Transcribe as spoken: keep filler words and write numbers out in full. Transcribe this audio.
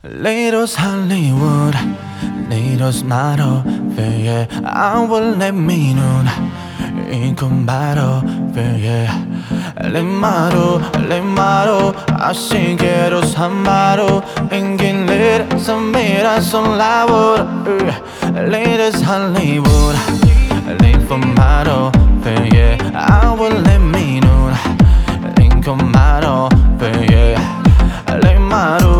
Latest Hollywood, latest model, yeah, I will let me know. 이건 바로, yeah, le maro, le maro, así quiero samaro, en quien le samira son labor, latest Hollywood, latest model, yeah, I will let me know. 이건 바로, yeah, le maro.